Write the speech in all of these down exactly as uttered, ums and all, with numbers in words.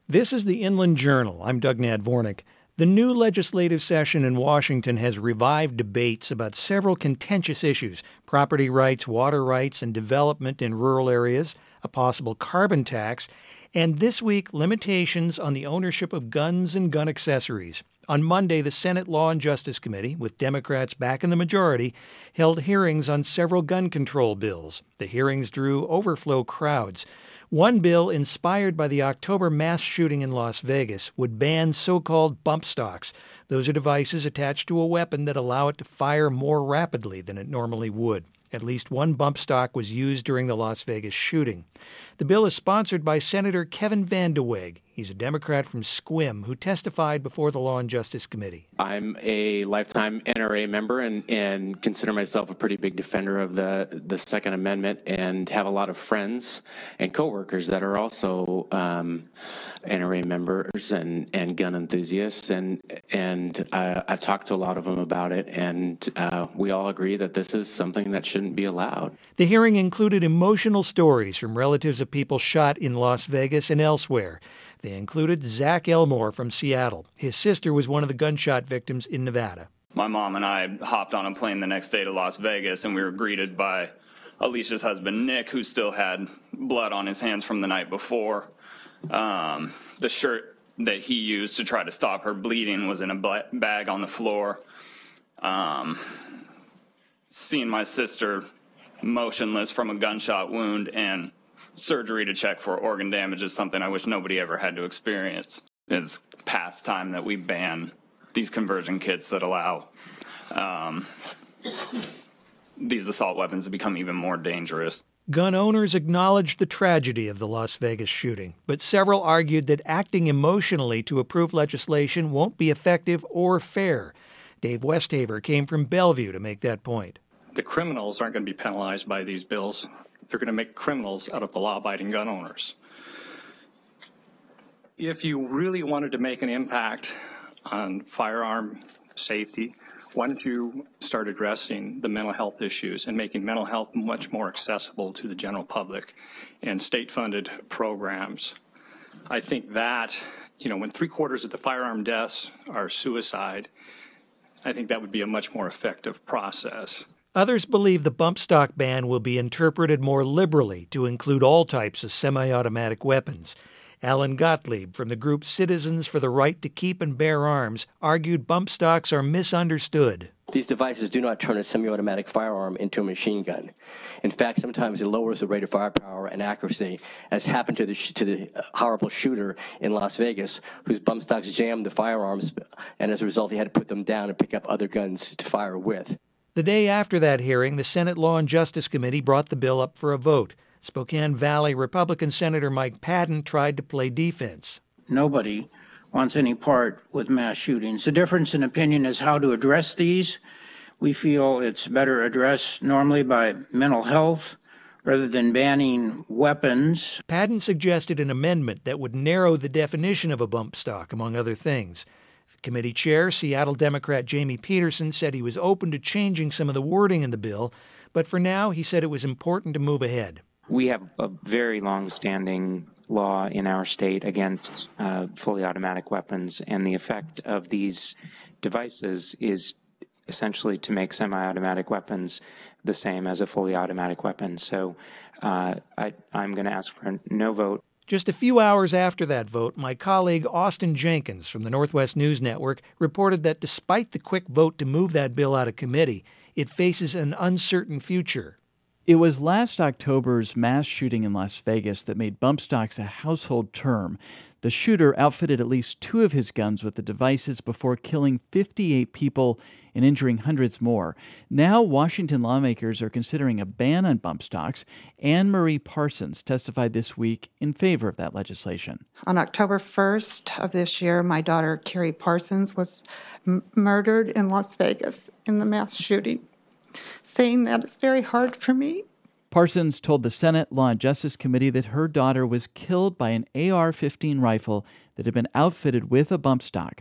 This is the Inland Journal. I'm Doug Nadvornik. The new legislative session in Washington has revived debates about several contentious issues: property rights, water rights, and development in rural areas, a possible carbon tax, and this week, limitations on the ownership of guns and gun accessories. On Monday, the Senate Law and Justice Committee, with Democrats back in the majority, held hearings on several gun control bills. The hearings drew overflow crowds. One bill, inspired by the October mass shooting in Las Vegas, would ban so-called bump stocks. Those are devices attached to a weapon that allow it to fire more rapidly than it normally would. At least one bump stock was used during the Las Vegas shooting. The bill is sponsored by Senator Kevin Van de Weg. He's a Democrat from Sequim who testified before the Law and Justice Committee. I'm a lifetime N R A member and, and consider myself a pretty big defender of the, the Second Amendment, and have a lot of friends and coworkers that are also um, N R A members and, and gun enthusiasts. And, and uh, I've talked to a lot of them about it, and uh, we all agree that this is something that shouldn't be allowed. The hearing included emotional stories from relatives of people shot in Las Vegas and elsewhere. They included Zach Elmore from Seattle. His sister was one of the gunshot victims in Nevada. My mom and I hopped on a plane the next day to Las Vegas, and we were greeted by Alicia's husband, Nick, who still had blood on his hands from the night before. Um, the shirt that he used to try to stop her bleeding was in a bag on the floor. Um, seeing my sister motionless from a gunshot wound and surgery to check for organ damage is something I wish nobody ever had to experience. It's past time that we ban these conversion kits that allow um, these assault weapons to become even more dangerous. Gun owners acknowledged the tragedy of the Las Vegas shooting, but several argued that acting emotionally to approve legislation won't be effective or fair. Dave Westhaver came from Bellevue to make that point. The criminals aren't going to be penalized by these bills. They're going to make criminals out of the law-abiding gun owners. If you really wanted to make an impact on firearm safety, why don't you start addressing the mental health issues and making mental health much more accessible to the general public and state-funded programs? I think that, you know, when three-quarters of the firearm deaths are suicide, I think that would be a much more effective process. Others believe the bump stock ban will be interpreted more liberally to include all types of semi-automatic weapons. Alan Gottlieb from the group Citizens for the Right to Keep and Bear Arms argued bump stocks are misunderstood. These devices do not turn a semi-automatic firearm into a machine gun. In fact, sometimes it lowers the rate of firepower and accuracy, as happened to the, sh- to the horrible shooter in Las Vegas, whose bump stocks jammed the firearms, and as a result, he had to put them down and pick up other guns to fire with. The day after that hearing, the Senate Law and Justice Committee brought the bill up for a vote. Spokane Valley Republican Senator Mike Padden tried to play defense. Nobody wants any part with mass shootings. The difference in opinion is how to address these. We feel it's better addressed normally by mental health rather than banning weapons. Padden suggested an amendment that would narrow the definition of a bump stock, among other things. Committee chair, Seattle Democrat Jamie Peterson, said he was open to changing some of the wording in the bill, but for now he said it was important to move ahead. We have a very long-standing law in our state against uh, fully automatic weapons, and the effect of these devices is essentially to make semi-automatic weapons the same as a fully automatic weapon. So uh, I, I'm going to ask for a no vote. Just a few hours after that vote, my colleague Austin Jenkins from the Northwest News Network reported that despite the quick vote to move that bill out of committee, it faces an uncertain future. It was last October's mass shooting in Las Vegas that made bump stocks a household term. The shooter outfitted at least two of his guns with the devices before killing fifty-eight people and injuring hundreds more. Now, Washington lawmakers are considering a ban on bump stocks. Anne Marie Parsons testified this week in favor of that legislation. On October first of this year, my daughter, Carrie Parsons, was m- murdered in Las Vegas in the mass shooting. Saying that is very hard for me. Parsons told the Senate Law and Justice Committee that her daughter was killed by an A R fifteen rifle that had been outfitted with a bump stock.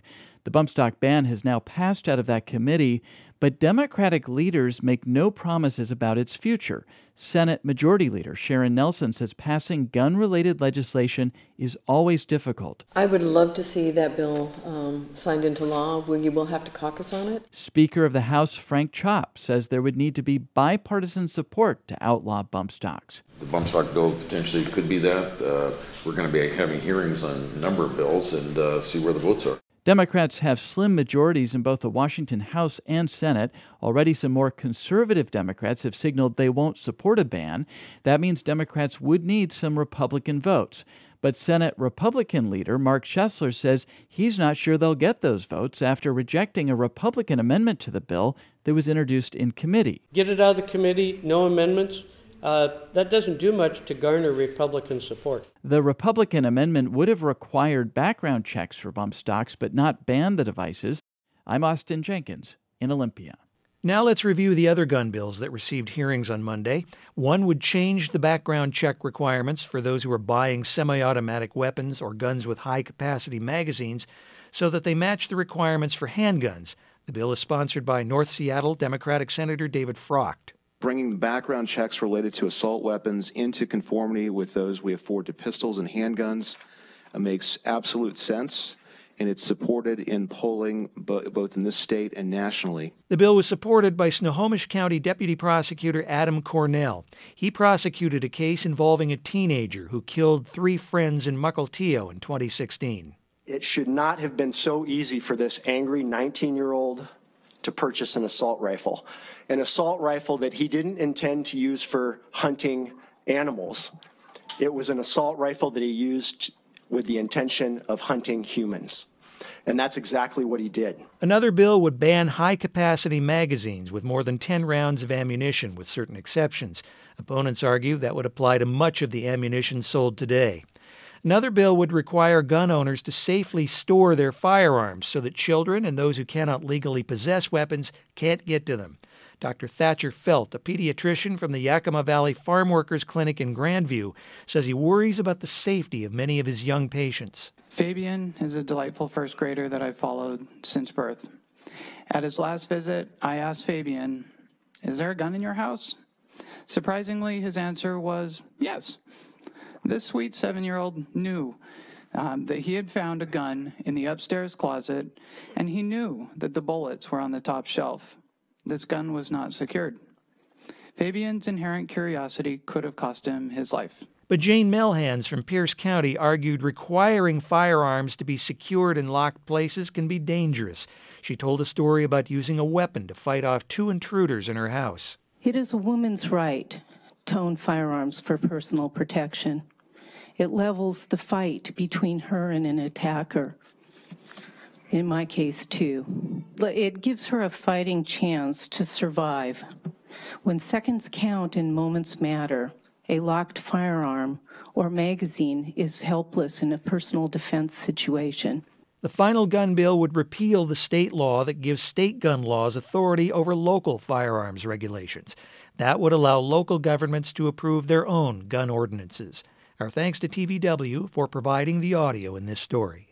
The bump stock ban has now passed out of that committee, but Democratic leaders make no promises about its future. Senate Majority Leader Sharon Nelson says passing gun-related legislation is always difficult. I would love to see that bill um, signed into law. We will have to caucus on it. Speaker of the House Frank Chopp says there would need to be bipartisan support to outlaw bump stocks. The bump stock bill potentially could be that. Uh, we're going to be having hearings on a number of bills and uh, see where the votes are. Democrats have slim majorities in both the Washington House and Senate. Already some more conservative Democrats have signaled they won't support a ban. That means Democrats would need some Republican votes. But Senate Republican leader Mark Schessler says he's not sure they'll get those votes after rejecting a Republican amendment to the bill that was introduced in committee. Get it out of the committee, no amendments. Uh, that doesn't do much to garner Republican support. The Republican amendment would have required background checks for bump stocks, but not banned the devices. I'm Austin Jenkins in Olympia. Now let's review the other gun bills that received hearings on Monday. One would change the background check requirements for those who are buying semi-automatic weapons or guns with high-capacity magazines so that they match the requirements for handguns. The bill is sponsored by North Seattle Democratic Senator David Frocht. Bringing background checks related to assault weapons into conformity with those we afford to pistols and handguns uh, makes absolute sense, and it's supported in polling bo- both in this state and nationally. The bill was supported by Snohomish County Deputy Prosecutor Adam Cornell. He prosecuted a case involving a teenager who killed three friends in Mukilteo in twenty sixteen. It should not have been so easy for this angry nineteen-year-old to purchase an assault rifle, an assault rifle that he didn't intend to use for hunting animals. It was an assault rifle that he used with the intention of hunting humans. And that's exactly what he did. Another bill would ban high-capacity magazines with more than ten rounds of ammunition, with certain exceptions. Opponents argue that would apply to much of the ammunition sold today. Another bill would require gun owners to safely store their firearms so that children and those who cannot legally possess weapons can't get to them. Doctor Thatcher Felt, a pediatrician from the Yakima Valley Farm Workers Clinic in Grandview, says he worries about the safety of many of his young patients. Fabian is a delightful first grader that I've followed since birth. At his last visit, I asked Fabian, "Is there a gun in your house?" Surprisingly, his answer was yes. This sweet seven-year-old knew um, that he had found a gun in the upstairs closet, and he knew that the bullets were on the top shelf. This gun was not secured. Fabian's inherent curiosity could have cost him his life. But Jane Melhans from Pierce County argued requiring firearms to be secured in locked places can be dangerous. She told a story about using a weapon to fight off two intruders in her house. It is a woman's right to own firearms for personal protection. It levels the fight between her and an attacker. In my case, too. It gives her a fighting chance to survive. When seconds count and moments matter, a locked firearm or magazine is helpless in a personal defense situation. The final gun bill would repeal the state law that gives state gun laws authority over local firearms regulations. That would allow local governments to approve their own gun ordinances. Our thanks to T V W for providing the audio in this story.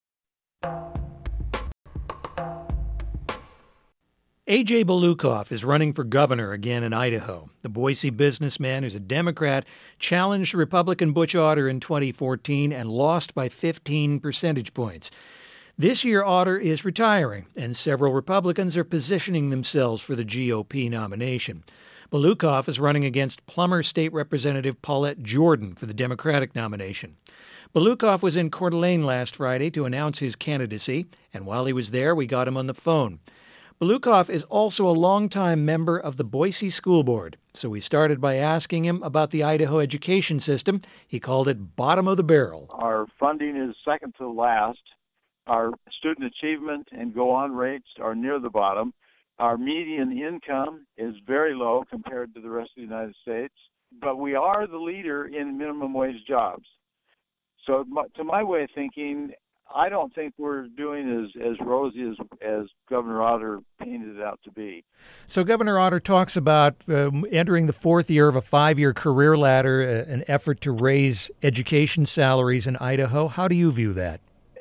A J Belukoff is running for governor again in Idaho. The Boise businessman, who's a Democrat, challenged Republican Butch Otter in twenty fourteen and lost by fifteen percentage points. This year, Otter is retiring, and several Republicans are positioning themselves for the G O P nomination. Belukoff is running against Plummer State Representative Paulette Jordan for the Democratic nomination. Belukoff was in Coeur d'Alene last Friday to announce his candidacy, and while he was there, we got him on the phone. Belukoff is also a longtime member of the Boise School Board, so we started by asking him about the Idaho education system. He called it bottom of the barrel. Our funding is second to last. Our student achievement and go-on rates are near the bottom. Our median income is very low compared to the rest of the United States, but we are the leader in minimum wage jobs. So to my way of thinking, I don't think we're doing as, as rosy as, as Governor Otter painted it out to be. So Governor Otter talks about uh, entering the fourth year of a five-year career ladder, uh, an effort to raise education salaries in Idaho. How do you view that? It's a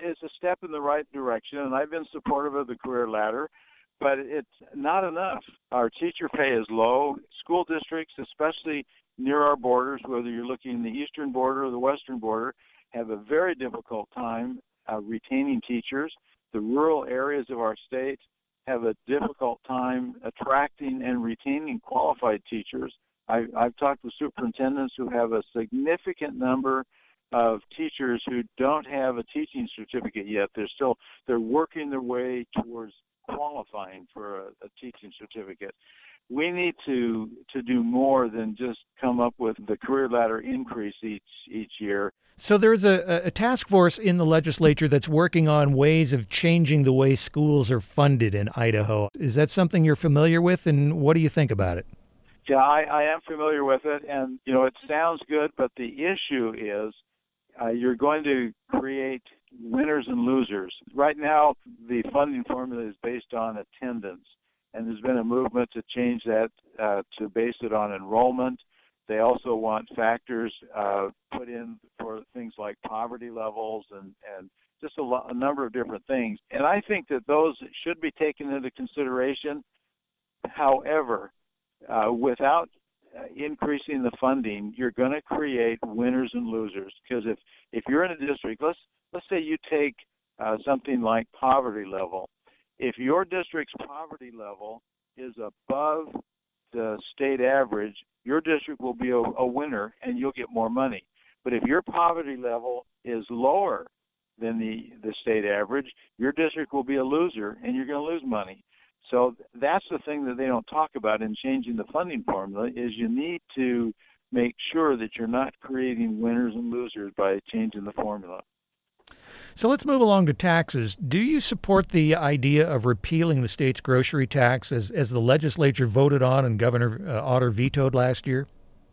step in the right direction, and I've been supportive of the career ladder, but it's not enough. Our teacher pay is low. School districts, especially near our borders, whether you're looking in the eastern border or the western border, have a very difficult time uh, retaining teachers. The rural areas of our state have a difficult time attracting and retaining qualified teachers. I, I've talked with superintendents who have a significant number of teachers who don't have a teaching certificate yet. They're still they're working their way towards qualifying for a, a teaching certificate. We need to to do more than just come up with the career ladder increase each each year. So there's a, a task force in the legislature that's working on ways of changing the way schools are funded in Idaho. Is that something you're familiar with, and what do you think about it? Yeah, I, I am familiar with it, and you know it sounds good, but the issue is uh, you're going to create winners and losers. Right now, the funding formula is based on attendance, and there's been a movement to change that uh, to base it on enrollment. They also want factors uh, put in for things like poverty levels and, and just a, lo- a number of different things. And I think that those should be taken into consideration. However, uh, without uh, increasing the funding, you're going to create winners and losers. Because if, if you're in a district, let's let's say you take uh, something like poverty level. If your district's poverty level is above the state average, your district will be a, a winner and you'll get more money. But if your poverty level is lower than the, the state average, your district will be a loser and you're going to lose money. So that's the thing that they don't talk about in changing the funding formula is you need to make sure that you're not creating winners and losers by changing the formula. So let's move along to taxes. Do you support the idea of repealing the state's grocery tax as, as the legislature voted on and Governor uh, Otter vetoed last year?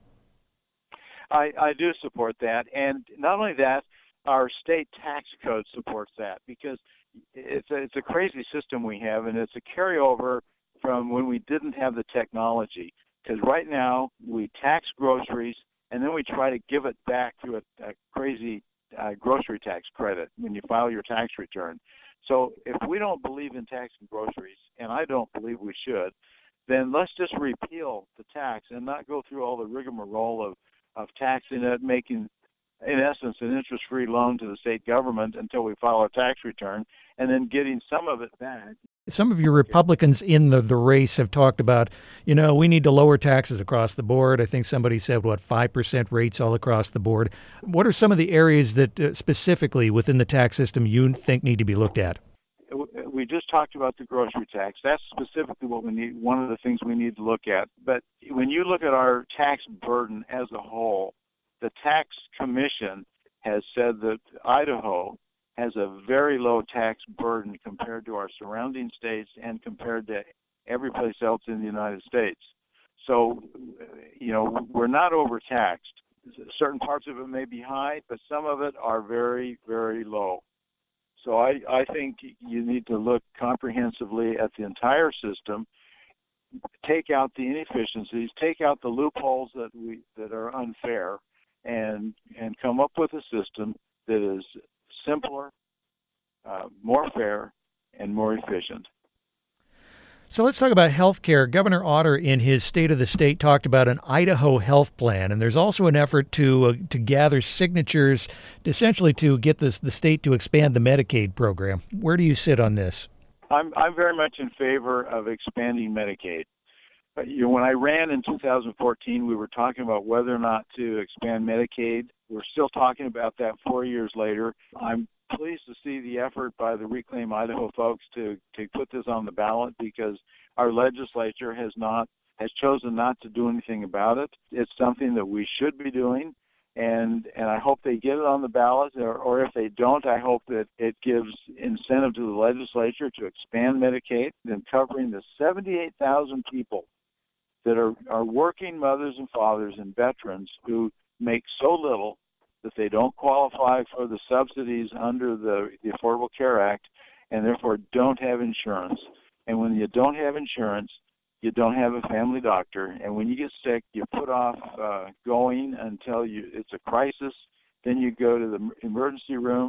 I, I do support that. And not only that, our state tax code supports that because it's a, it's a crazy system we have, and it's a carryover from when we didn't have the technology. Because right now we tax groceries, and then we try to give it back through a, a crazy Uh, grocery tax credit when you file your tax return. So if we don't believe in taxing groceries, and I don't believe we should, then let's just repeal the tax and not go through all the rigmarole of, of taxing it, making, in essence, an interest-free loan to the state government until we file our tax return, and then getting some of it back. Some of your Republicans in the, the race have talked about, you know, we need to lower taxes across the board. I think somebody said, what, five percent rates all across the board. What are some of the areas that uh, specifically within the tax system you think need to be looked at? We just talked about the grocery tax. That's specifically what we need, one of the things we need to look at. But when you look at our tax burden as a whole, the tax commission has said that Idaho has a very low tax burden compared to our surrounding states and compared to every place else in the United States. So, you know, we're not overtaxed. Certain parts of it may be high, but some of it are very, very low. So I, I think you need to look comprehensively at the entire system, take out the inefficiencies, take out the loopholes that we that are unfair, and and come up with a system that is simpler, uh, more fair, and more efficient. So let's talk about health care. Governor Otter, in his State of the State, talked about an Idaho health plan, and there's also an effort to uh, to gather signatures, essentially to get this, the state to expand the Medicaid program. Where do you sit on this? I'm I'm very much in favor of expanding Medicaid. Uh, you know, when I ran in two thousand fourteen, we were talking about whether or not to expand Medicaid. We're still talking about that four years later. I'm pleased to see the effort by the Reclaim Idaho folks to, to put this on the ballot because our legislature has not has chosen not to do anything about it. It's something that we should be doing, and and I hope they get it on the ballot, or, or if they don't, I hope that it gives incentive to the legislature to expand Medicaid and covering the seventy-eight thousand people that are, are working mothers and fathers and veterans who make so little that they don't qualify for the subsidies under the, the Affordable Care Act and therefore don't have insurance. And when you don't have insurance, you don't have a family doctor. And when you get sick, you put off uh, going until you it's a crisis. Then you go to the emergency room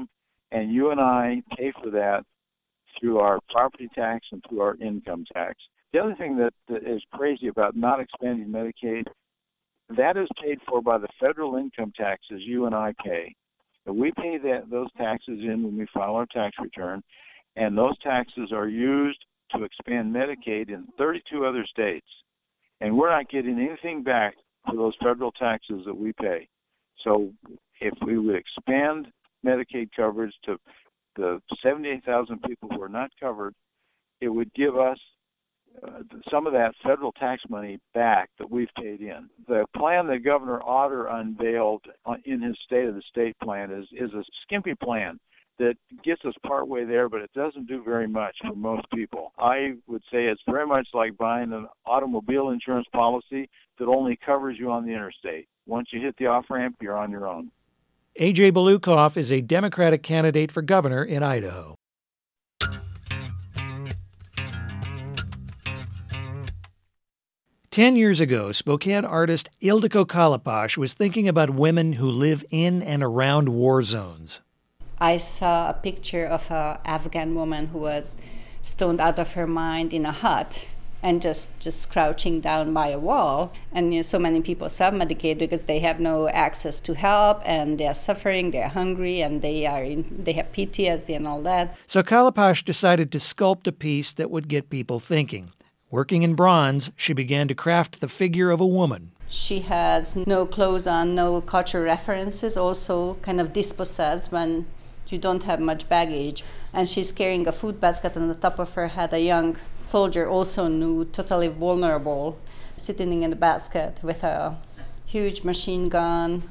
and you and I pay for that through our property tax and through our income tax. The other thing that, that is crazy about not expanding Medicaid, that is paid for by the federal income taxes you and I pay. So we pay that those taxes in when we file our tax return, and those taxes are used to expand Medicaid in thirty-two other states. And we're not getting anything back for those federal taxes that we pay. So if we would expand Medicaid coverage to the seventy-eight thousand people who are not covered, it would give us uh, some of that federal tax money back that we've paid in. The plan that Governor Otter unveiled in his State of the State plan is, is a skimpy plan that gets us partway there, but it doesn't do very much for most people. I would say it's very much like buying an automobile insurance policy that only covers you on the interstate. Once you hit the off-ramp, you're on your own. A J Belukoff is a Democratic candidate for governor in Idaho. Ten years ago, Spokane artist Ildiko Kalapash was thinking about women who live in and around war zones. I saw a picture of an Afghan woman who was stoned out of her mind in a hut and just, just crouching down by a wall. And you know, so many people self-medicate because they have no access to help, and they're suffering, they're hungry, and they are in, they have P T S D and all that. So Kalapash decided to sculpt a piece that would get people thinking. Working in bronze, she began to craft the figure of a woman. She has no clothes on, no cultural references, also kind of dispossessed when you don't have much baggage. And she's carrying a food basket on the top of her head, a young soldier, also nude, totally vulnerable, sitting in the basket with a huge machine gun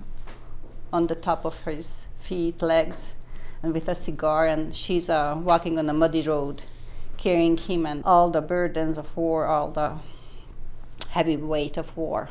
on the top of his feet, legs, and with a cigar. And she's uh, walking on a muddy road, carrying him and all the burdens of war, all the heavy weight of war.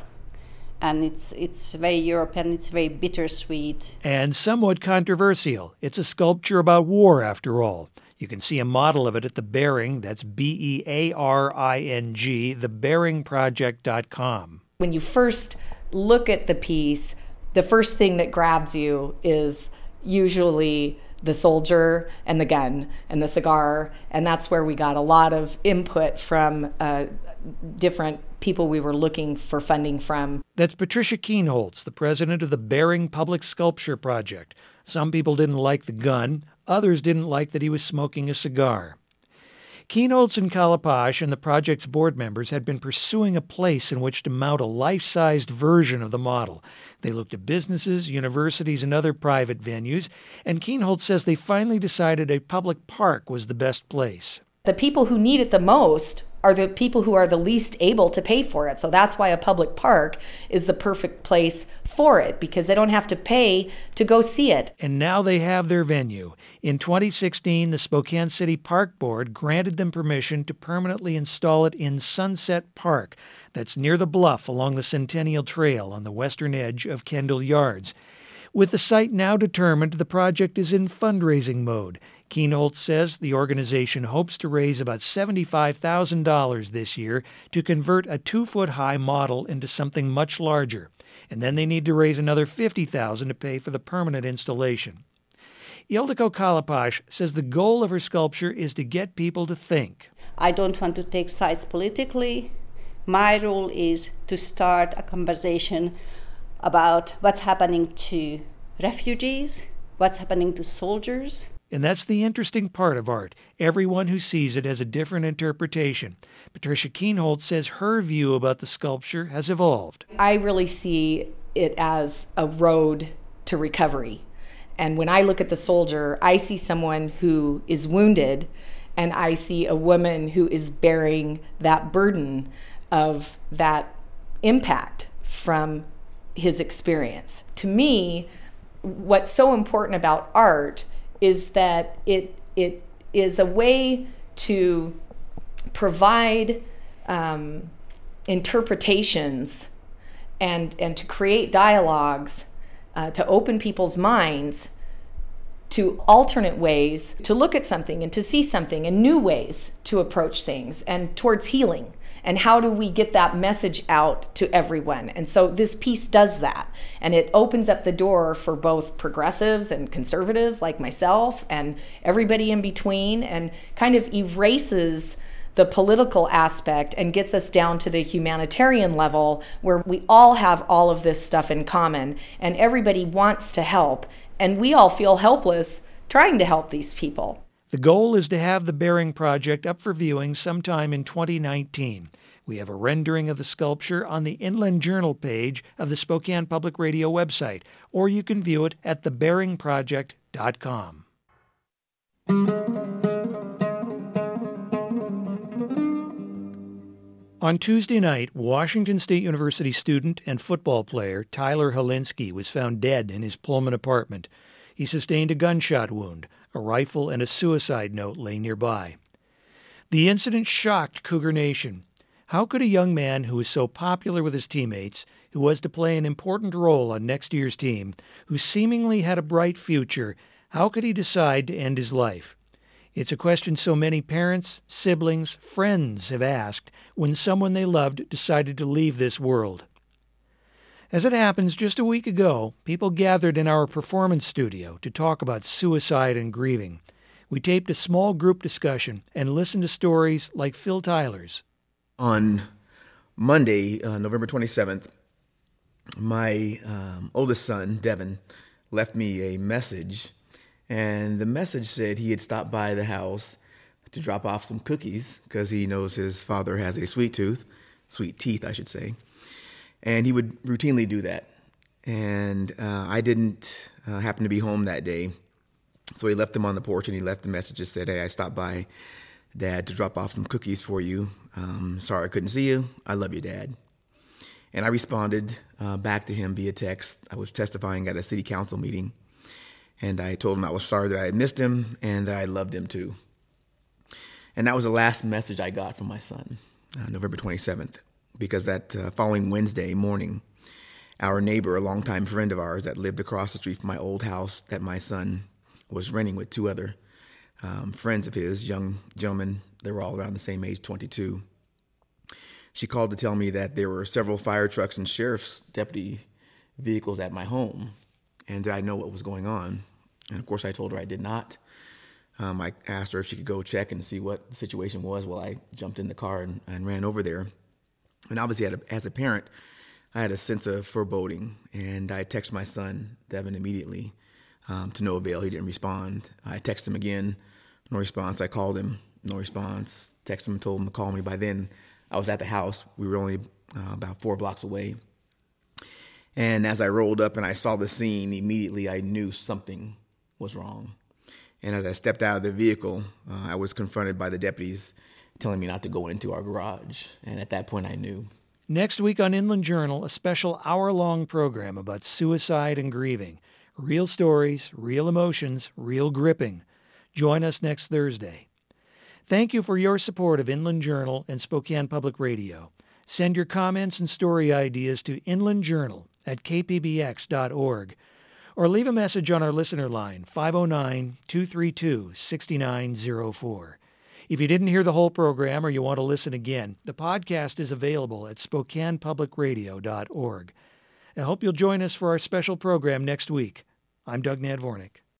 And it's it's very European, it's very bittersweet. And somewhat controversial. It's a sculpture about war, after all. You can see a model of it at the Bearing, that's B E A R I N G, the bearing project dot com. When you first look at the piece, the first thing that grabs you is usually the soldier and the gun and the cigar, and that's where we got a lot of input from uh, different people we were looking for funding from. That's Patricia Kienholz, the president of the Bearing Public Sculpture Project. Some people didn't like the gun. Others didn't like that he was smoking a cigar. Kienholz and Kalapash and the project's board members had been pursuing a place in which to mount a life-sized version of the model. They looked at businesses, universities, and other private venues, and Kienholz says they finally decided a public park was the best place. The people who need it the most are the people who are the least able to pay for it. So that's why a public park is the perfect place for it, because they don't have to pay to go see it. And now they have their venue. In twenty sixteen, the Spokane City Park Board granted them permission to permanently install it in Sunset Park. That's near the bluff along the Centennial Trail on the western edge of Kendall Yards. With the site now determined, the project is in fundraising mode. Kienholz says the organization hopes to raise about seventy-five thousand dollars this year to convert a two-foot-high model into something much larger. And then they need to raise another fifty thousand dollars to pay for the permanent installation. Ildiko Kalapash says the goal of her sculpture is to get people to think. I don't want to take sides politically. My role is to start a conversation about what's happening to refugees, what's happening to soldiers. And that's the interesting part of art. Everyone who sees it has a different interpretation. Patricia Kienholz says her view about the sculpture has evolved. I really see it as a road to recovery. And when I look at the soldier, I see someone who is wounded, and I see a woman who is bearing that burden of that impact from his experience. To me, what's so important about art is that it it is a way to provide um, interpretations and and to create dialogues, uh, to open people's minds to alternate ways to look at something and to see something and new ways to approach things and towards healing. And how do we get that message out to everyone? And so this piece does that. And it opens up the door for both progressives and conservatives like myself and everybody in between, and kind of erases the political aspect and gets us down to the humanitarian level where we all have all of this stuff in common and everybody wants to help. And we all feel helpless trying to help these people. The goal is to have the Bering Project up for viewing sometime in twenty nineteen. We have a rendering of the sculpture on the Inland Journal page of the Spokane Public Radio website, or you can view it at the bering project dot com. On Tuesday night, Washington State University student and football player Tyler Helinski was found dead in his Pullman apartment. He sustained a gunshot wound. A rifle and a suicide note lay nearby. The incident shocked Cougar Nation. How could a young man who was so popular with his teammates, who was to play an important role on next year's team, who seemingly had a bright future, how could he decide to end his life? It's a question so many parents, siblings, friends have asked when someone they loved decided to leave this world. As it happens, just a week ago, people gathered in our performance studio to talk about suicide and grieving. We taped a small group discussion and listened to stories like Phil Tyler's. On Monday, uh, November twenty-seventh, my um, oldest son, Devin, left me a message, and the message said he had stopped by the house to drop off some cookies because he knows his father has a sweet tooth, sweet teeth, I should say. And he would routinely do that. And uh, I didn't uh, happen to be home that day. So he left them on the porch, and he left the message that said, "Hey, I stopped by, Dad, to drop off some cookies for you. Um, sorry I couldn't see you. I love you, Dad." And I responded uh, back to him via text. I was testifying at a city council meeting. And I told him I was sorry that I had missed him and that I loved him too. And that was the last message I got from my son, uh, November twenty-seventh. Because that uh, following Wednesday morning, our neighbor, a longtime friend of ours that lived across the street from my old house that my son was renting with two other um, friends of his, young gentlemen, they were all around the same age, twenty-two. She called to tell me that there were several fire trucks and sheriff's deputy vehicles at my home, and that I know what was going on. And of course, I told her I did not. Um, I asked her if she could go check and see what the situation was while I jumped in the car and, and ran over there. And obviously, as a parent, I had a sense of foreboding, and I texted my son, Devin, immediately, um, to no avail. He didn't respond. I texted him again, no response. I called him, no response. Texted him and told him to call me. By then, I was at the house. We were only uh, about four blocks away. And as I rolled up and I saw the scene, immediately I knew something was wrong. And as I stepped out of the vehicle, uh, I was confronted by the deputies telling me not to go into our garage. And at that point, I knew. Next week on Inland Journal, a special hour-long program about suicide and grieving. Real stories, real emotions, real gripping. Join us next Thursday. Thank you for your support of Inland Journal and Spokane Public Radio. Send your comments and story ideas to Inland Journal at k p b x dot org. Or leave a message on our listener line, five oh nine, two three two, six nine oh four. If you didn't hear the whole program or you want to listen again, the podcast is available at spokane public radio dot org. I hope you'll join us for our special program next week. I'm Doug Nadvornik.